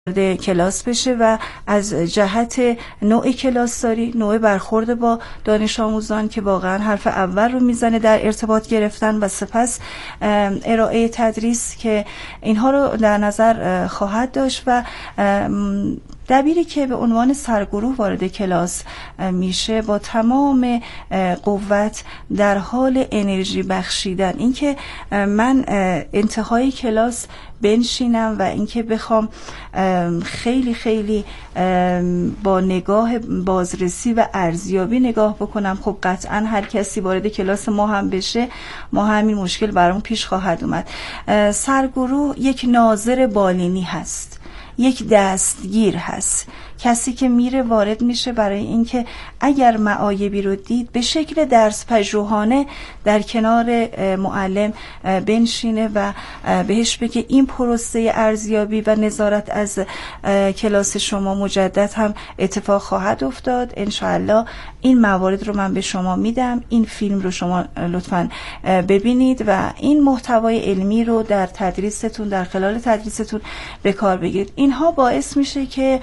کلاس بشه و از جهت نوع کلاسداری، نوع برخورد با دانش آموزان که واقعا حرف اول رو میزنه در ارتباط گرفتن و سپس ارائه تدریس که اینها رو در نظر خواهد داشت و دبیری که به عنوان سرگروه وارد کلاس میشه با تمام قوت در حال انرژی بخشیدن، اینکه من انتهای کلاس بنشینم و اینکه بخوام خیلی خیلی با نگاه بازرسی و ارزیابی نگاه بکنم، خب قطعا هر کسی وارد کلاس ما هم بشه ما همین مشکل برامون پیش خواهد اومد. سرگروه یک ناظر بالینی هست، یک دستگیر هست، کسی که میره وارد میشه برای اینکه اگر معایبی رو دید به شکل درس پژوهانه در کنار معلم بنشینه و بهش بگه این پروسه ارزیابی و نظارت از کلاس شما مجدد هم اتفاق خواهد افتاد. انشاءالله این موارد رو من به شما میدم، این فیلم رو شما لطفاً ببینید و این محتوای علمی رو در تدریستون، در خلال تدریستون به کار بگیرید. اینها باعث میشه که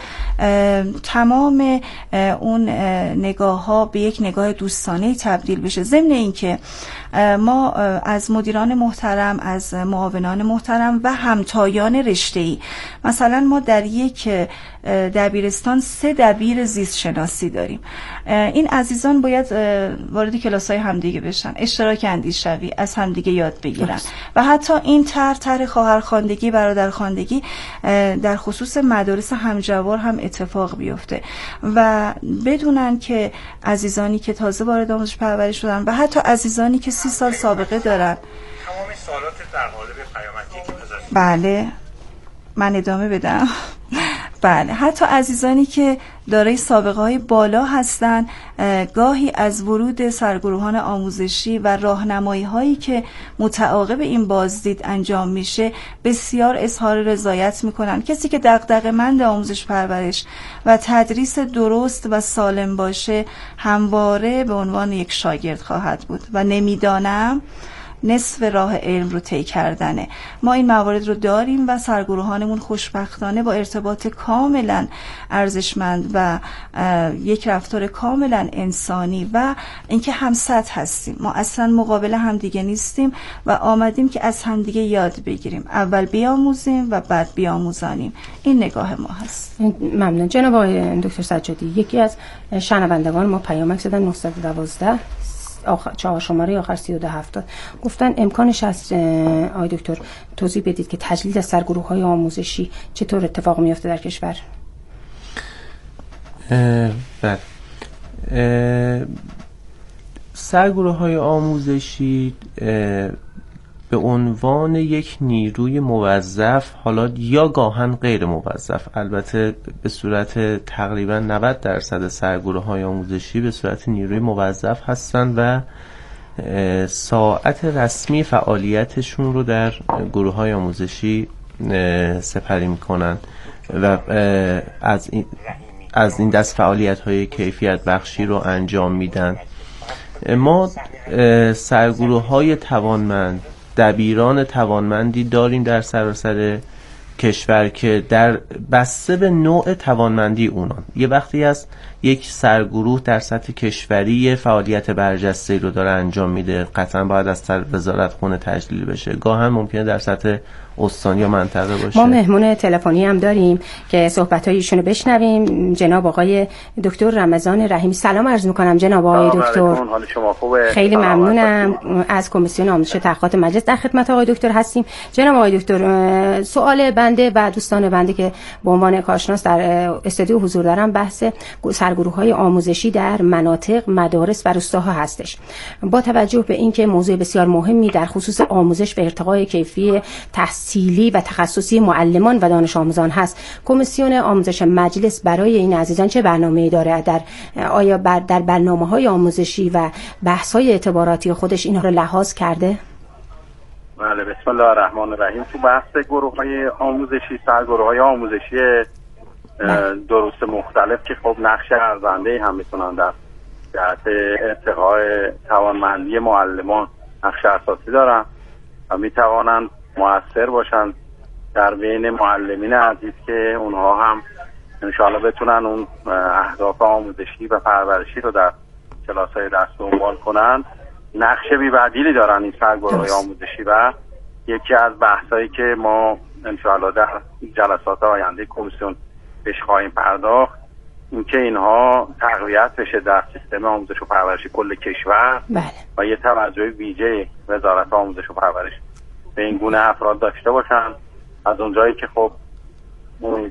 تمام اون نگاه ها به یک نگاه دوستانه تبدیل بشه. ضمن اینکه ما از مدیران محترم، از معاونان محترم و همتایان رشته‌ای، مثلا ما در یک دبیرستان 3 دبیر زیست شناسی داریم. این عزیزان باید وارد کلاس‌های همدیگه بشن، اشتراک اندیشوی از همدیگه یاد بگیرن و حتی این طرح خواهرخواندگی، برادرخواندگی در خصوص مدارس همجوار هم اتفاق بیفته و بدونن که عزیزانی که تازه وارد آموزش پرورش شدن و حتی عزیزانی که 30 سال سابقه دارن. تمام سوالات در قالب پیامکی که گذاشتید. بله من ادامه بدم. بله، حتی عزیزانی که دارای سابقه های بالا هستن گاهی از ورود سرگروهان آموزشی و راهنمایی هایی که متعاقب این بازدید انجام میشه بسیار اظهار رضایت میکنن. کسی که دغدغه‌مند آموزش پرورش و تدریس درست و سالم باشه همواره به عنوان یک شاگرد خواهد بود و نمیدانم نصف راه علم رو طی کردنه. ما این موارد رو داریم و سرگروهانمون خوشبختانه با ارتباط کاملا ارزشمند و یک رفتار کاملا انسانی و اینکه همسط هستیم. ما اصلا مقابل همدیگه نیستیم و آمدیم که از همدیگه یاد بگیریم، اول بیاموزیم و بعد بیاموزانیم. این نگاه ما هست. ممنون جناب آقای دکتر سجادی. یکی از شنوندگان ما پیامک زدن 912 4 شماره آخر 3270 گفتن امکانش هست آقای دکتر توضیح بدید که تجلیل از سرگروه‌های آموزشی چطور اتفاق میفته در کشور؟ بله، سرگروه‌های آموزشی به عنوان یک نیروی موظف، حالا یا گاهن غیر موظف، البته به صورت تقریبا 90% سرگروه‌های آموزشی به صورت نیروی موظف هستند و ساعت رسمی فعالیتشون رو در گروه‌های آموزشی سپری می‌کنند و از این دست فعالیت‌های کیفیت بخشی رو انجام میدن. ما سرگروه‌های توانمند، دبیران توانمندی داریم در سراسر کشور که در بسته به نوع توانمندی اونان، یه وقتی از یک سرگروه در سطح کشوری فعالیت برجسته رو داره انجام میده، قطعا باید از طرف وزارت خونه تجلیل بشه. گاهن ممکنه در سطح استان یا منطقه باشه. ما مهمون تلفنی هم داریم که صحبت‌های ایشونو بشنویم. جناب آقای دکتر رمضان رحیمی. سلام عرض می‌کنم جناب آقای دکتر. حال شما خوبه؟ خیلی ممنونم. از کمیسیون آموزش تحقیقات مجلس در خدمت آقای دکتر هستیم. جناب آقای دکتر، سوال بنده و دوستان بنده که به عنوان کارشناس در استودیو حضور دارم بحث سرگروه‌های آموزشی در مناطق، مدارس و روستاها هستش. با توجه به اینکه موضوع بسیار مهمی در خصوص آموزش و ارتقای کیفی تحصیلی و تخصصی معلمان و دانش آموزان هست، کمیسیون آموزش مجلس برای این عزیزان چه برنامه‌ای داره؟ آیا در برنامه‌های آموزشی و بحث‌های اعتباراتی خودش اینها رو لحاظ کرده؟ بله، بسم الله الرحمن الرحیم. تو بحث گروه‌های آموزشی، سرگروه‌های آموزشی درست مختلف که خب نقش ارزنده هم میتونن در جهت ارتقای توانمندی معلمان نقش اساسی دارن و میتوانند مؤثر باشند در بین معلمین عزیز که اونها هم انشاءالله بتونن اون اهداف آموزشی و پرورشی رو در کلاس‌های درس دنبال کنن. نقش بی‌بدیلی دارن این سرگروه‌های آموزشی و یکی از بحثایی که ما انشاءالله در جلسات آینده کمیسیون بهش خواهیم پرداخت این که اینها تقویت بشه در سیستم آموزش و پرورش کل کشور. بله. و یه توجه ویژه وزارت آموزش و پرورش به این گونه افراد داشته باشن. از اونجایی که خب اون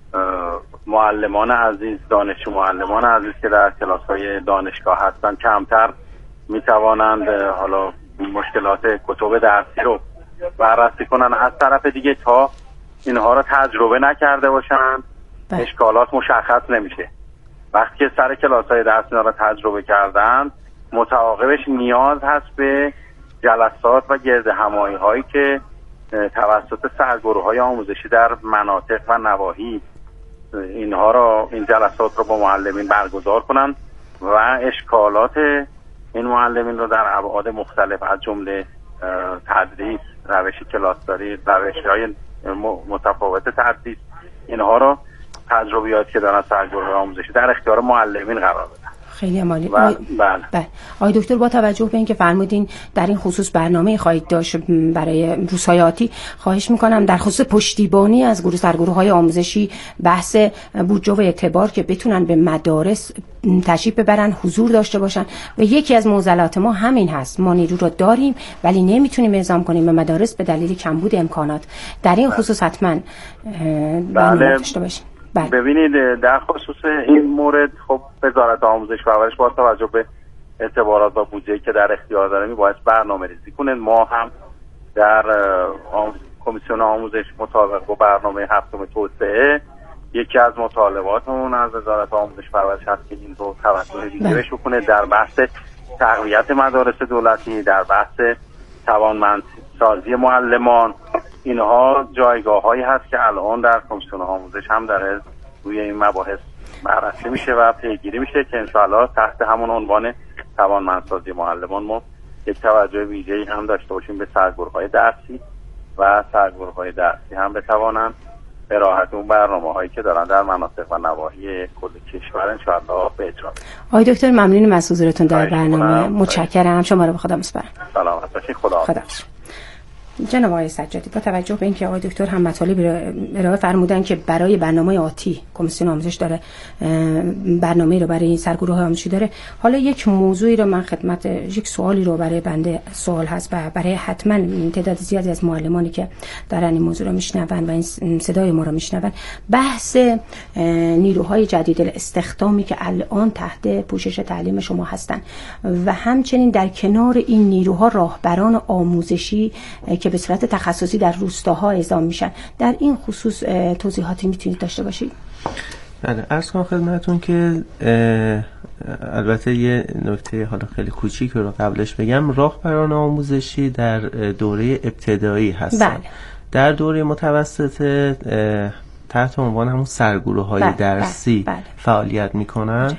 معلمان عزیز، دانشجو معلمان عزیز که در کلاس‌های دانشگاه هستن کمتر میتوانند حالا مشکلات کتب درسی رو بررسی کنن، از طرف دیگه تا اینها رو تجربه نکرده باشن اشکالات مشخص نمیشه. وقتی که سر کلاس‌های درس اینا رو تجربه کردن متعاقبش نیاز هست به جلسات و گرد همایی هایی که توسط سرگروه‌های آموزشی در مناطق و نواحی اینها رو، این جلسات رو با معلمین برگزار کنن و اشکالات این معلمین رو در ابعاد مختلف از جمله تدریس، روش کلاسداری، روش‌های متفاوت تدریس، اینها رو تجربیاتی که دارن سرگروه آموزشی در اختیار معلمین قرار بدن. خیلی عالی. بله. آقای دکتر، با توجه به اینکه فرمودین در این خصوص برنامه خواهید داشت برای روزهای آتی، خواهش میکنم در خصوص پشتیبانی از سرگروه‌های آموزشی بحث بودجه و اعتبار که بتونن به مدارس تشریف ببرن، حضور داشته باشن و یکی از معضلات ما همین هست. ما نیرو رو داریم ولی نمیتونیم اعزام کنیم به مدارس به دلیل کمبود امکانات. در این خصوص حتما برنامه داشته باشیم. ببینید در خصوص این مورد خب وزارت آموزش و پرورش با توجه به اعتبارات و بودجه‌ای که در اختیار داره میباید برنامه‌ریزی کنه. ما هم در کمیسیون آموزش مطابق با برنامه هفتم توسعه یکی از مطالباتمون از وزارت آموزش و پرورش هست که این رو توسط ویژه‌اش بکنه در بحث تقویت مدارس دولتی، در بحث توانمندسازی معلمان. اینها جایگاه‌هایی هست که الان در کمیسیون آموزش هم داره روی این مباحث بررسی میشه و پیگیری میشه که انشاءالله تحت همون عنوان توانمندسازی معلمان ما یک توجه ویژه‌ای هم داشته باشیم به سرگروه‌های درسی و سرگروه‌های درسی هم بتوانند به راحتی اون برنامه‌هایی که دارن در مناطق و نواحی کل کشور انشاءالله به اجرا برسن. آقای دکتر ممنونیم از حضورتون در برنامه. متشکرم. شما رو به خدا می‌سپارم. سلامت باشید. خدا. جناب آقای سجادی، با توجه به اینکه آقای دکتر هم مطالبی ارائه فرمودن که برای برنامه آتی کمیسیون آموزش داره برنامه‌ای رو برای این سرگروه آموزشی داره، حالا یک موضوعی رو من خدمت، یک سوالی رو برای بنده سوال هست و برای حتما تعداد زیادی از معلمانی که دارن این موضوع رو میشنون و این صدای ما رو میشنون، بحث نیروهای جدید استخدامی که الان تحت پوشش تعلیم شما هستن و همچنین در کنار این نیروها راهبران آموزشی که به صورت تخصصی در روستاها اعزام میشن. در این خصوص توضیحاتی میتونید داشته باشید؟ بله، عرض کنم خدمتتون که البته یه نکته حالا خیلی کوچیک رو قبلش بگم. راهبران آموزشی در دوره ابتدایی هستن. بله. در دوره متوسط تحت عنوان همون سرگروه‌های درسی فعالیت میکنن.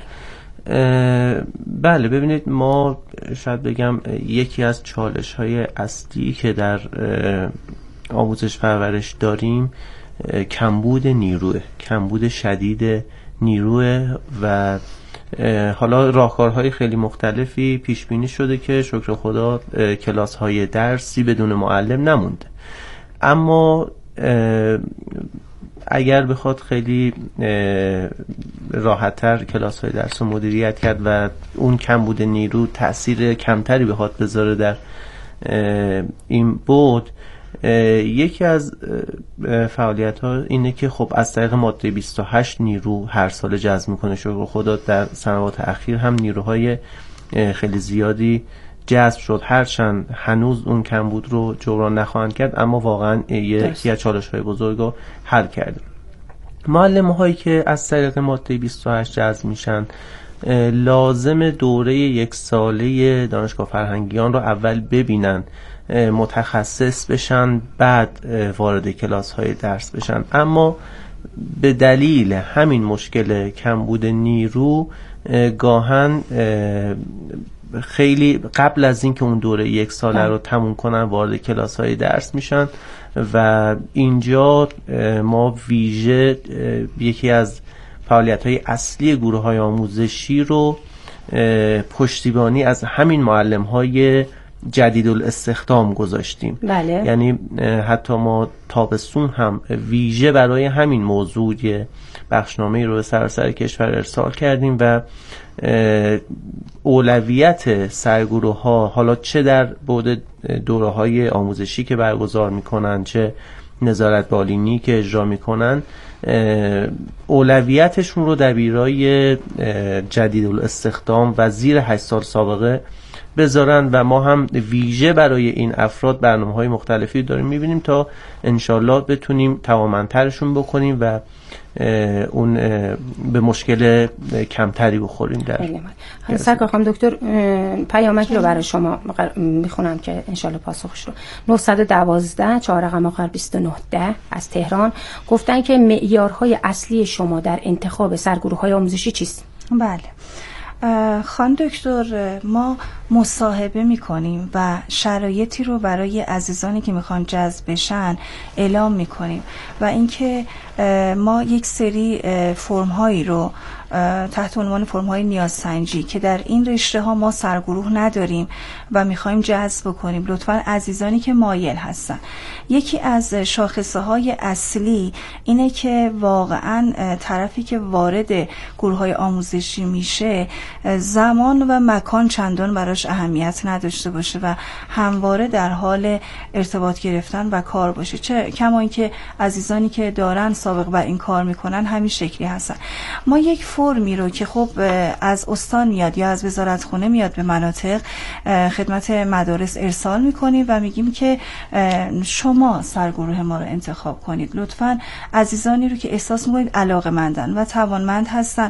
بله، ببینید ما شاید بگم یکی از چالش‌های اصلی که در آموزش پرورش داریم کمبود نیروه، کمبود شدید نیروه و حالا راهکارهای خیلی مختلفی پیش بینی شده که شکر خدا کلاس‌های درسی بدون معلم نمونده. اما اگر بخواد خیلی راحت‌تر کلاس‌های درس رو مدیریت کرد و اون کمبود نیرو تأثیر کمتری بخواد بذاره در این بود، یکی از فعالیت‌ها اینه که خب از طریق ماده 28 نیرو هر سال جذب میکنه. شکر خدا در سنوات اخیر هم نیروهای خیلی زیادی جذب شد، هرچند هنوز اون کمبود رو جبران نخواهند کرد، اما واقعا یکی از چالش‌های بزرگ رو حل کرده. معلم‌هایی که از طریق ماده 28 جذب میشن لازم دوره یک ساله دانشگاه فرهنگیان رو اول ببینن، متخصص بشن، بعد وارد کلاس‌های درس بشن. اما به دلیل همین مشکل کمبود نیرو گاهن خیلی قبل از اینکه اون دوره یک ساله رو تموم کنن وارد کلاس‌های درس میشن و اینجا ما ویژه یکی از فعالیت‌های اصلی گروه‌های آموزشی رو پشتیبانی از همین معلم‌های جدید الاستخدام گذاشتیم. بله. یعنی حتی ما تابستون هم ویژه برای همین موضوع بخشنامه‌ای رو به سراسر کشور ارسال کردیم و اولویت سرگروه‌ها، حالا چه در بعد دوره‌های آموزشی که برگزار می‌کنن، چه نظارت بالینی که اجرا می‌کنن، اولویتشون رو دبیرای جدید الاستخدام و زیر 8 سال سابقه بذارن و ما هم ویژه برای این افراد برنامه‌های مختلفی داریم می‌بینیم تا انشالله بتونیم توانمندترشون بکنیم و اون به مشکل کمتری بخوریم. در سرکار خانم دکتر، پیامکی رو برای شما میخونم که انشالله پاسخش رو 912 4 رقم آخر 2910 از تهران گفتن که معیارهای اصلی شما در انتخاب سرگروه‌های آموزشی چیست؟ بله خانم دکتر، ما مصاحبه میکنیم و شرایطی رو برای عزیزانی که میخوان جذب بشن اعلام میکنیم و اینکه ما یک سری فرم هایی رو تحت عنوان فرم های نیازسنجی که در این رشته ها ما سرگروه نداریم و میخوایم جذب کنیم، لطفاً عزیزانی که مایل هستن، یکی از شاخصه های اصلی اینه که واقعاً طرفی که وارد گروه های آموزشی میشه زمان و مکان چندان براش اهمیت نداشته باشه و همواره در حال ارتباط گرفتن و کار باشه، چه کما اینکه عزیزانی که دارن سابق بر این کار میکنن همین شکلی هستن. ما یک فرمی رو که خب از استان میاد یا از وزارت خونه میاد به مناطق خدمت مدارس ارسال میکنیم و میگیم که شما سرگروه ما رو انتخاب کنید. لطفاً عزیزانی رو که احساس میکنید علاقه‌مندن و توانمند هستن،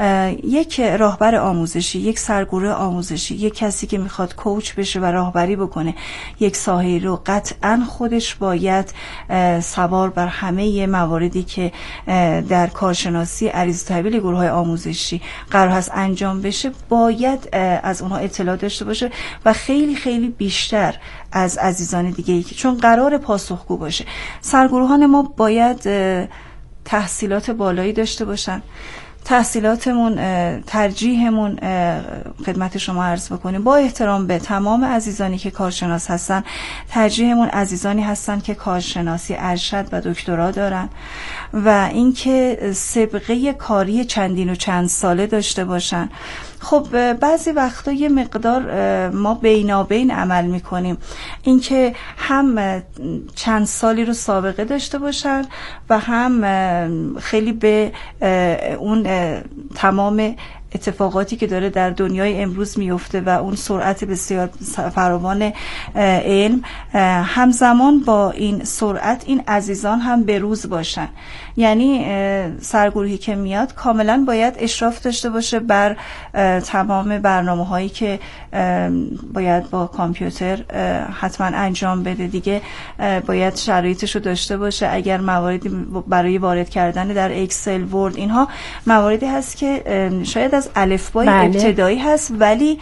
یک راهبر آموزشی، یک سرگروه آموزشی، یک کسی که میخواد کوچ بشه و راهبری بکنه یک ساحه رو، قطعاً خودش باید سوار بر همه مواردی که در کارشناسی عریض تحویل گروه‌های آموزشی قرار هست انجام بشه باید از اونها اطلاع داشته باشه و خیلی خیلی بیشتر از عزیزان دیگه‌ای که چون قرار پاسخگو باشه. سرگروهان ما باید تحصیلات بالایی داشته باشن. تحصیلاتمون ترجیحمون خدمت شما عرض بکنیم با احترام به تمام عزیزانی که کارشناس هستن، ترجیحمون عزیزانی هستن که کارشناسی ارشد و دکترا دارن و اینکه سابقه کاری چندین و چند ساله داشته باشن. خب بعضی وقتا یه مقدار ما بینابین عمل میکنیم، اینکه هم چند سالی رو سابقه داشته باشن و هم خیلی به اون تمام اتفاقاتی که داره در دنیای امروز میفته و اون سرعت بسیار فراوان علم، همزمان با این سرعت این عزیزان هم به روز باشن. یعنی سرگروهی که میاد کاملا باید اشراف داشته باشه بر تمام برنامه هایی که باید با کامپیوتر حتما انجام بده دیگه، باید شرایطش رو داشته باشه. اگر مواردی برای وارد کردن در اکسل، ورد، اینها مواردی هست که شاید از الفبای ابتدایی هست ولی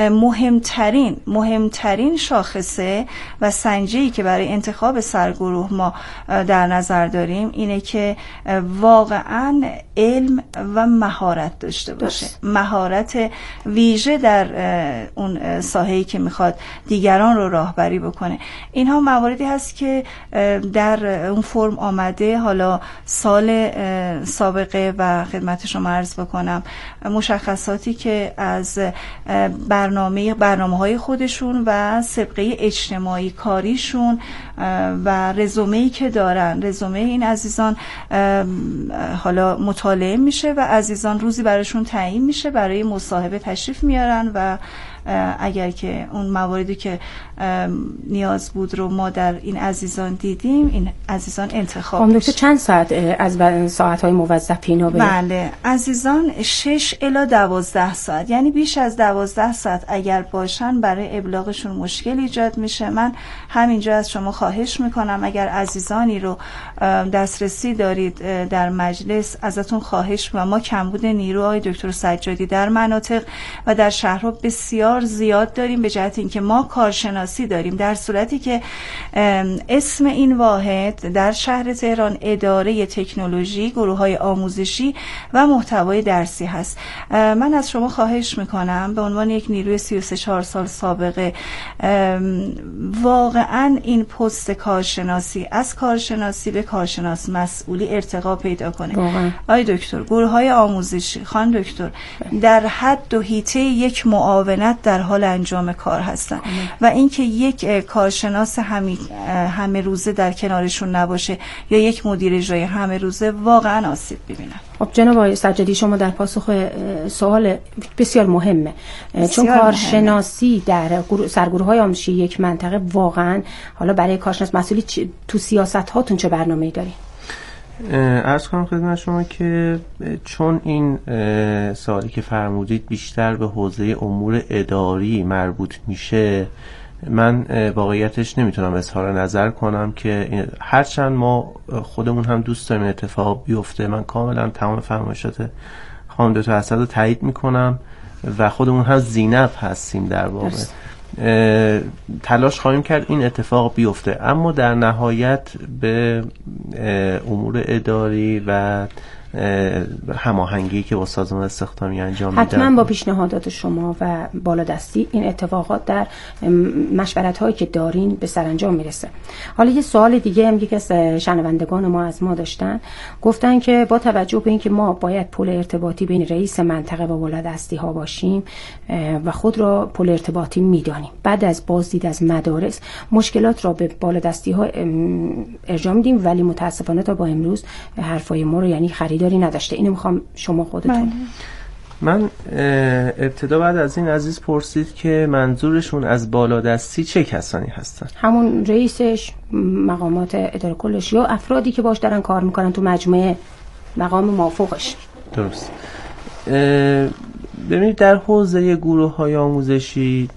مهمترین شاخصه و سنجه‌ای که برای انتخاب سرگروه ما در نظر داریم اینه که واقعاً علم و مهارت داشته باشه، مهارت ویژه در اون ساحه‌ای که میخواد دیگران رو راهبری بکنه. اینها مواردی هست که در اون فرم آمده. حالا سال سابقه و خدمت شما عرض بکنم مشخصاتی که از برنامه‌های خودشون و سابقه اجتماعی کاریشون و رزومه‌ای که دارن، رزومه این عزیزان حالا مطالعه میشه و عزیزان روزی براشون تعیین میشه، برای مصاحبه تشریف میارن و اگر که اون مواردی که نیاز بود رو ما در این عزیزان دیدیم، این عزیزان انتخاب میشه. چند ساعت از ساعت‌های موظفین رو بله، عزیزان 6 الی 12 ساعت، یعنی بیش از 12 ساعت اگر باشن برای ابلاغشون مشکل ایجاد میشه. من همینجا از شما خواهش میکنم اگر عزیزانی رو دسترسی دارید در مجلس، ازتون خواهش میکنم، ما کمبود نیرو آقای دکتر سجادی در مناطق و در شهرها بسیار زیاد داریم، به جهت اینکه ما کارشناسی داریم، در صورتی که اسم این واحد در شهر تهران اداره تکنولوژی، گروه‌های آموزشی و محتوای درسی هست. من از شما خواهش میکنم به عنوان یک نیروی 33 سال سابقه، واقعا این پست کارشناسی از کارشناسی به کارشناس مسئولی ارتقا پیدا کنه. آقای دکتر، گروه‌های آموزشی، خانم دکتر، در حد و حیطه یک معاونت در حال انجام کار هستن و اینکه یک کارشناس همه روزه در کنارشون نباشه یا یک مدیر اجرایی همه روزه واقعا آسیب ببینن. خب جناب آقای سجادی، شما در پاسخ سوال بسیار مهمه، چون کارشناسی در سرگروه‌های آموزشی یک منطقه واقعا، حالا برای کارشناس مسئولی تو سیاست هاتون چه برنامه‌ای دارین؟ عرض کنم خدمت شما که چون این سوالی که فرمودید بیشتر به حوزه امور اداری مربوط میشه، من واقعیتش نمیتونم اظهار نظر کنم که هرچند ما خودمون هم دوست داریم این اتفاق بیفته. من کاملا تمام فرمایشات خانم دکتر اسد رو تایید میکنم و خودمون هم زینب هستیم، در واقع تلاش خواهیم کرد این اتفاق بیفته، اما در نهایت به امور اداری و هماهنگی که با سازمان استخدامی انجام میدن، حتما با پیشنهادات شما و بالادستی این اتفاقات در مشورت هایی که دارین به سرانجام میرسه. حالا یه سوال دیگه هم که شنوندگان ما از ما داشتن، گفتن که با توجه به اینکه ما باید پل ارتباطی بین رئیس منطقه و بالادستی ها باشیم و خود را پل ارتباطی میدانیم، بعد از بازدید از مدارس مشکلات را به بالادستی ها ارجاع میدیم، ولی متاسفانه تا با امروز حرفای ما رو یعنی خریداری نداشته. اینو میخوام شما خودتون. من ابتدا بعد از این عزیز پرسید که منظورشون از بالادستی چه کسانی هستن؟ همون رئیسش، مقامات اداره کلش، یا افرادی که باش دارن کار میکنن تو مجموعه، مقام موافقش. درست. ببینید در حوزه گروه‌های آموزشی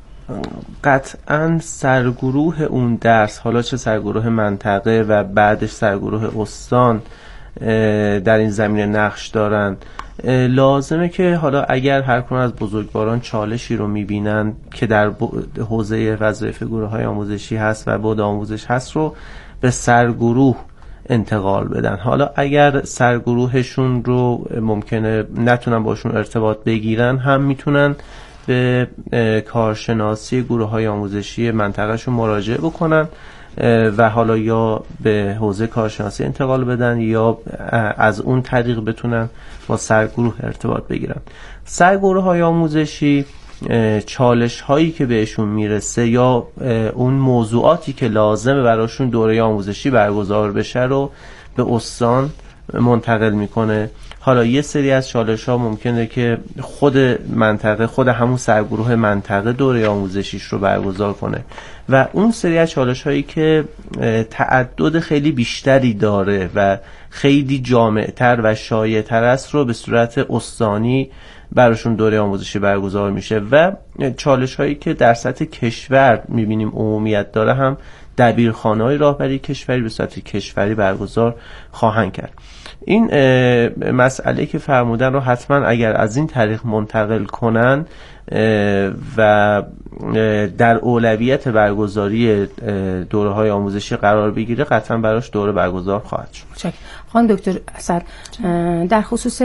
قطعاً سرگروه اون درس، حالا چه سرگروه منطقه و بعدش سرگروه استان در این زمینه نقش دارن. لازمه که حالا اگر هر کدوم از بزرگواران چالشی رو میبینن که در حوزه وظایف گروه‌های آموزشی هست و بعد آموزش هست رو به سرگروه انتقال بدن. حالا اگر سرگروهشون رو ممکنه نتونن باشون ارتباط بگیرن، هم میتونن به کارشناسی گروه‌های آموزشی منطقهشون مراجعه بکنن و حالا یا به حوزه کارشناسی انتقال بدن یا از اون طریق بتونن با سرگروه ارتباط بگیرن. سرگروه‌های آموزشی چالش هایی که بهشون میرسه یا اون موضوعاتی که لازمه براشون دوره آموزشی برگزار بشه رو به استان منتقل میکنه. حالا یه سری از چالش ها ممکنه که خود منطقه، خود همون سرگروه منطقه دوره آموزشیش رو برگزار کنه و اون سری از چالش هایی که تعدد خیلی بیشتری داره و خیلی جامع‌تر و شایع‌تر است رو به صورت استانی براشون دوره آموزشی برگزار میشه و چالش هایی که در سطح کشور میبینیم عمومیت داره هم دبیرخانه‌های راهبری کشوری به صورت کشوری برگزار خواهند کرد. این مسئله که فرمودن رو حتما اگر از این طریق منتقل کنن و در اولویت برگزاری دوره‌های آموزشی قرار بگیره، قطعا براش دوره برگزار خواهد شد. خانم دکتر اسد، در خصوص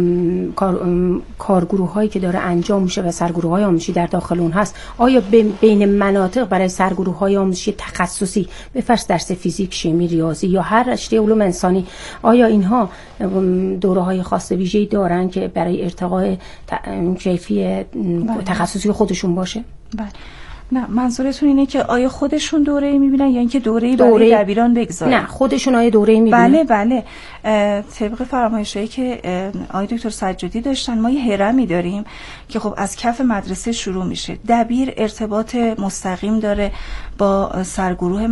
کارگروه‌هایی که داره انجام میشه و سرگروه‌های آموزشی در داخل اون هست، آیا بین مناطق برای سرگروه‌های آموزشی تخصصی به فرض درس فیزیک، شیمی، ریاضی یا هر رشته علوم انسانی، آیا اینها دوره‌های خاص ویژه‌ای دارن که برای ارتقاء کیفی تخصصی خودشون باشه؟ بله. نه منظورتون اینه که آیا خودشون دوره‌ای میبینن یا اینکه دوره‌ای برای دبیران بگذارن؟ نه خودشون آیا دوره‌ای میبینن؟ بله طبق فرمایشایی که آقای دکتر سجادی داشتن ما یه هرمی داریم که خب از کف مدرسه شروع میشه. دبیر ارتباط مستقیم داره با سرگروه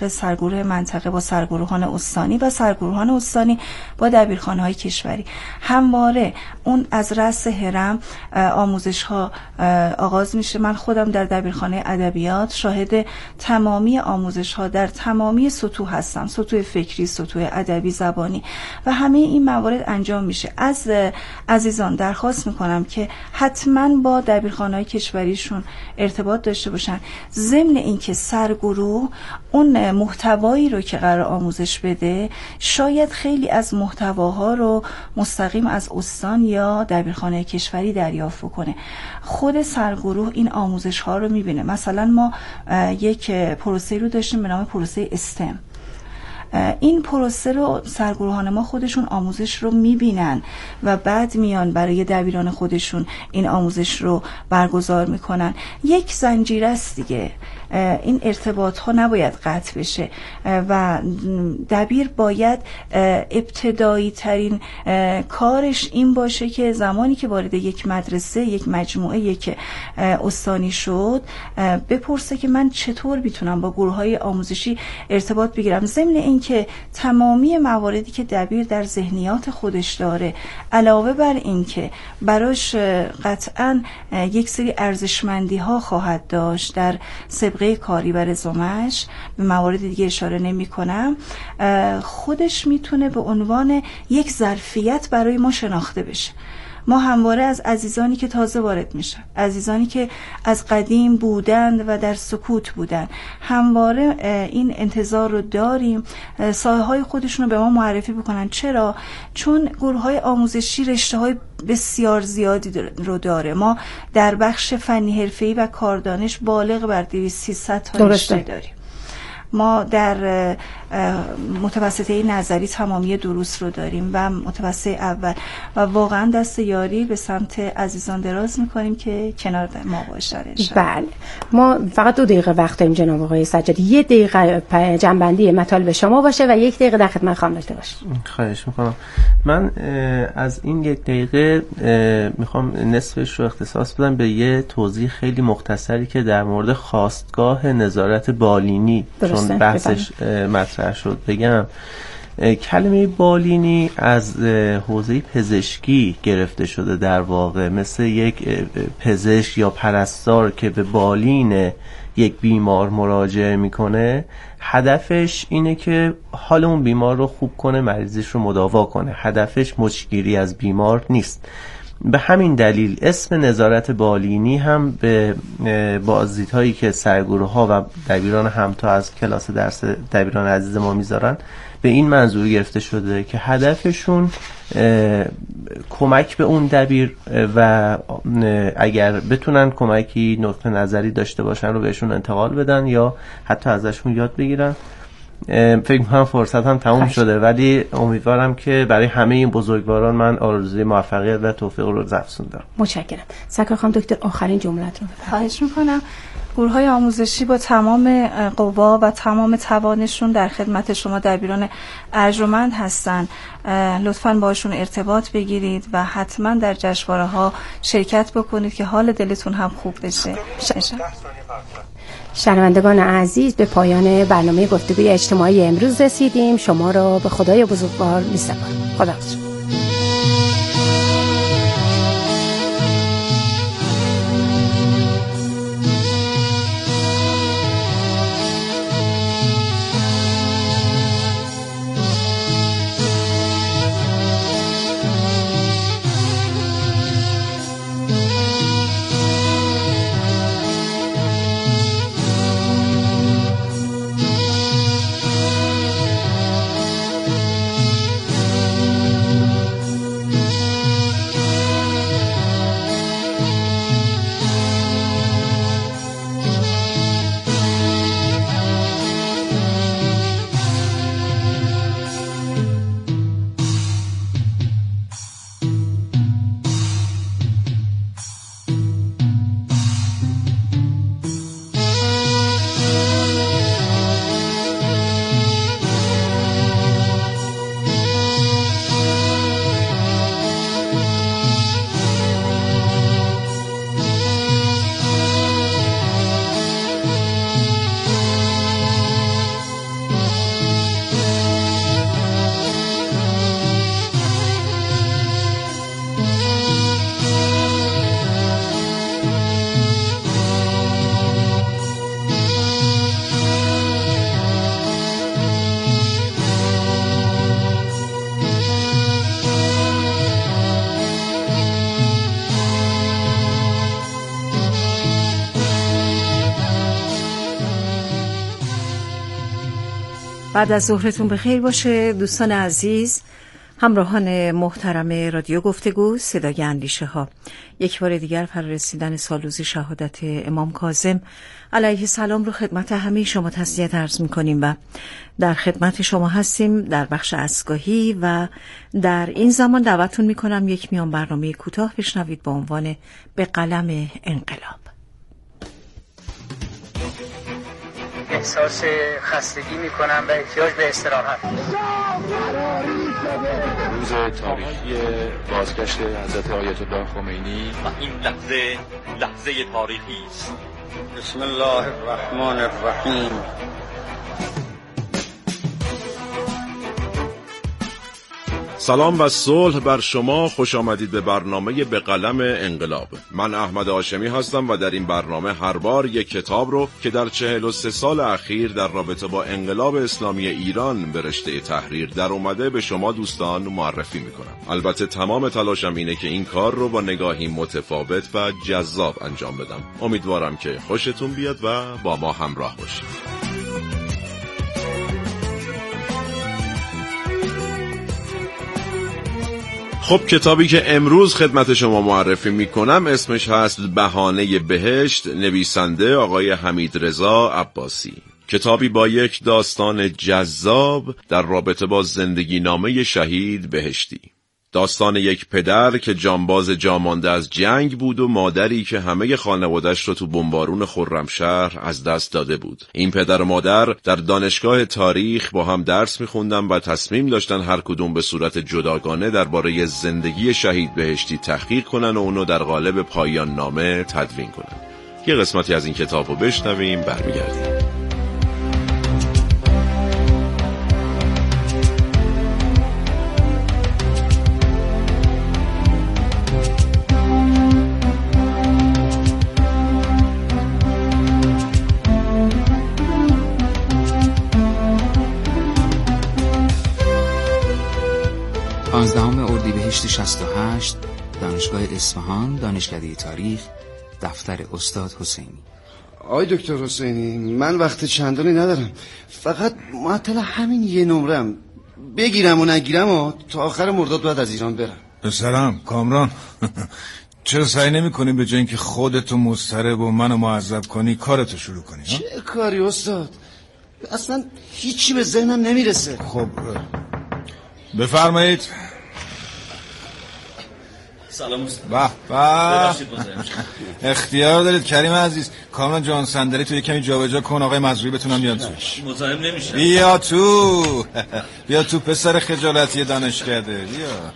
منطقه با سرگروهان استانی و سرگروهان استانی با دبیرخانه‌های کشوری. همواره اون از رأس هرم آموزش ها آغاز میشه. من خودم در دبیرخانه ادبیات شاهد تمامی آموزش ها در تمامی سطوح هستم، سطوح فکری، سطوح ادبی، زبانی و همه این موارد انجام میشه. از عزیزان درخواست میکنم که حتما با دبیرخانه‌های کشوریشون ارتباط داشته باشن، ضمن اینکه سرگروه اون محتوایی رو که قرار آموزش بده شاید خیلی از محتواها رو مستقیم از استان یا دبیرخانه کشوری دریافت کنه. خود سرگروه این آموزش ها رو میبینه. مثلا ما یک پروسه رو داشتیم به نام پروسه استم. این پروسه رو سرگروهان ما خودشون آموزش رو میبینن و بعد میان برای دبیران خودشون این آموزش رو برگزار میکنن. یک زنجیره است دیگه، این ارتباط ها نباید قطع بشه و دبیر باید ابتدایی ترین کارش این باشه که زمانی که وارد یک مدرسه، یک مجموعه، یک استانی شد بپرسه که من چطور میتونم با گروه های آموزشی ارتباط بگیرم. ضمن این که تمامی مواردی که دبیر در ذهنیات خودش داره علاوه بر این که براش قطعاً یک سری ارزشمندی ها خواهد داشت در سابقه کاری و رزومش، به موارد دیگه اشاره نمی کنم، خودش میتونه به عنوان یک ظرفیت برای ما شناخته بشه. ما همواره از عزیزانی که تازه وارد میشن، عزیزانی که از قدیم بودند و در سکوت بودند، همواره این انتظار رو داریم سایه های خودشون رو به ما معرفی بکنن. چرا؟ چون گروه های آموزشی رشته های بسیار زیادی رو داره. ما در بخش فنی حرفه‌ای و کاردانش بالغ بر 200-300 تا رشته داریم. ما در متوسطه نظری تمامی دروس رو داریم و متوسطه اول و واقعا دست یاری به سمت عزیزان دراز میکنیم که کنار ما باشن. بله ما فقط 2 دقیقه وقت داریم جناب آقای سجادی. 1 دقیقه جنبندی مطالب شما باشه و 1 دقیقه در خدمت خانم داشته باشه. خواهش میکنم. من از این 1 دقیقه میخوام نصفش رو اختصاص بدم به یه توضیح خیلی مختصری که در مورد خواستگاه نظارت بالینی چون بحثش مطرح شد بگم. کلمه بالینی از حوزه پزشکی گرفته شده، در واقع مثل یک پزشک یا پرستار که به بالین یک بیمار مراجعه میکنه. هدفش اینه که حال اون بیمار رو خوب کنه، مریضش رو مداوا کنه. هدفش مچگیری از بیمار نیست. به همین دلیل اسم نظارت بالینی هم به بازدیدهایی که سرگروه ها و دبیران همتا از کلاس درس دبیران عزیز ما میذارن به این منظور گرفته شده که هدفشون کمک به اون دبیر و اگر بتونن کمکی نقطه نظری داشته باشن رو بهشون انتقال بدن یا حتی ازشون یاد بگیرن. فکر می‌کنم فرصت هم تموم شده، ولی امیدوارم که برای همه این بزرگواران من آرزوی موفقیت و توفیق رو افزوندم. متشکرم. سرکار خانم دکتر آخرین جملت رو بفرمایید. خواهش می‌کنم. گروه‌های آموزشی با تمام قوا و تمام توانشون در خدمت شما دبیران ارجمند هستن. لطفاً باشون ارتباط بگیرید و حتما در جشنواره‌ها شرکت بکنید که حال دلتون هم خوب بشه. شنوندگان عزیز، به پایان برنامه گفتگوی اجتماعی امروز رسیدیم. شما را به خدای بزرگوار می‌سپارم. خداحافظ. بعد از ظهرتون بخیر باشه دوستان عزیز، همراهان محترم رادیو گفتگو صدای اندیشه ها. یک بار دیگر فرارسیدن سالروز شهادت امام کاظم علیه السلام رو خدمت همه شما تسلیت عرض می‌کنیم و در خدمت شما هستیم در بخش عزگاهی و در این زمان دعوتتون می‌کنم یک میان برنامه کوتاه بشنوید با عنوان به قلم انقلاب. احساس خستگی میکنم و احتیاج به استراحت. روز تاریخی بازگشت حضرت آیت الله خمینی و این لحظه تاریخی است. بسم الله الرحمن الرحیم. سلام و صلح بر شما، خوش آمدید به برنامه به قلم انقلاب. من احمد هاشمی هستم و در این برنامه هر بار یک کتاب رو که در 43 سال اخیر در رابطه با انقلاب اسلامی ایران به رشته تحریر در اومده به شما دوستان معرفی میکنم. البته تمام تلاشم اینه که این کار رو با نگاهی متفاوت و جذاب انجام بدم. امیدوارم که خوشتون بیاد و با ما همراه باشید. خب کتابی که امروز خدمت شما معرفی میکنم اسمش هست بهانه بهشت، نویسنده آقای حمیدرضا عباسی. کتابی با یک داستان جذاب در رابطه با زندگی نامه شهید بهشتی. داستان یک پدر که جانباز جامانده از جنگ بود و مادری که همه خانواده‌اش رو تو بمبارون خرمشهر از دست داده بود. این پدر و مادر در دانشگاه تاریخ با هم درس می‌خوندن و تصمیم داشتن هر کدوم به صورت جداگانه درباره زندگی شهید بهشتی تحقیق کنن و اونو در قالب پایان نامه تدوین کنن. یه قسمتی از این کتاب رو بشنویم برمیگردیم. اردیبهشت 68 دانشگاه اصفهان، دانشکده تاریخ، دفتر استاد حسینی. آی دکتر حسینی، من وقت چندانی ندارم، فقط معطل همین یه نمرم، بگیرم و نگیرم و تا آخر مرداد بعد از ایران برم. پسرم کامران چرا سعی نمی کنی به جای اینکه خودتو مضطرب و منو معذب کنی کارتو شروع کنی؟ چه کاری استاد؟ اصلا هیچی به ذهنم نمیرسه. خب بفرمایید. سلام استاد. اختیار دارید کریم عزیز. کامران جان صندلی تو کمی جابجا کن آقای مزروی بتونم بیاد توش. مزاحم نمیشه. بیا تو پسر خجالتی دانشکده. بیا.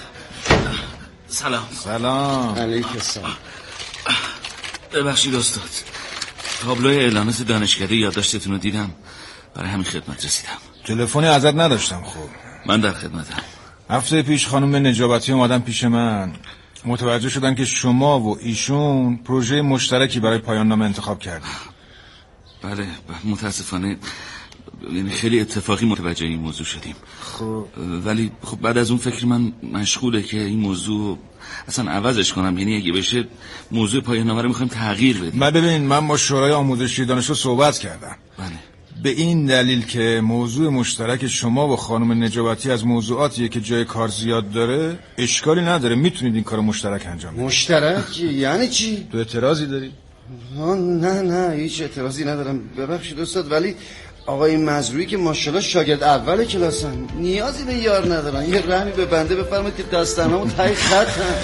سلام. علیک السلام. ببخشید استاد، تابلوی اعلانات دانشکده یادداشتتون رو دیدم، برای همین خدمت رسیدم. تلفنی ازت نداشتم. خب من در خدمتم. هفته پیش خانم نجابتی اومدن پیش من، متوجه شدن که شما و ایشون پروژه مشترکی برای پایان نامه انتخاب کردید. بله متاسفانه خیلی اتفاقی متوجه این موضوع شدیم. خب ولی خب بعد از اون فکر من مشغوله که این موضوع اصلا عوضش کنم، یعنی اگه بشه موضوع پایان نامه رو میخوایم تغییر بدیم. ببین من با شورای آموزشی دانشجو صحبت کردم. بله. به این دلیل که موضوع مشترک شما و خانم نجابتی از موضوعاتیه که جای کار زیاد داره، اشکالی نداره، میتونید این کار مشترک انجام بدید. مشترک یعنی چی؟ تو اعتراضی داری؟ نه هیچ اعتراضی ندارم، ببخشید استاد، ولی آقای مزروی که ماشاءالله شاگرد اول کلاسن، نیازی به یار ندارن. یه رحمی به بنده بفرمایید که داستانامو تای خطم.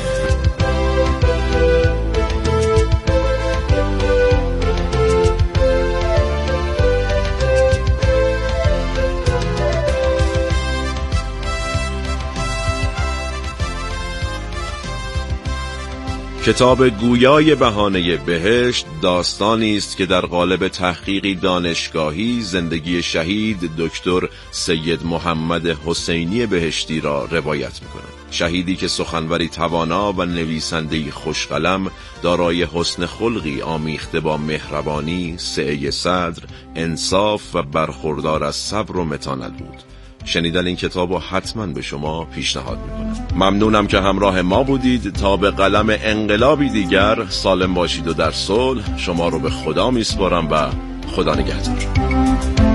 کتاب گویای بهانه بهشت داستانی است که در قالب تحقیقی دانشگاهی زندگی شهید دکتر سید محمد حسینی بهشتی را روایت می‌کند. شهیدی که سخنوری توانا و نویسنده‌ای خوشقلم، دارای حسن خلقی آمیخته با مهربانی، سعه صدر، انصاف و برخوردار از صبر و متانت بود. شنیدن این کتاب رو حتما به شما پیشنهاد میکنم. ممنونم که همراه ما بودید. تا به قلم انقلابی دیگر سالم باشید و در صلح. شما رو به خدا میسپارم و خدا نگهدار.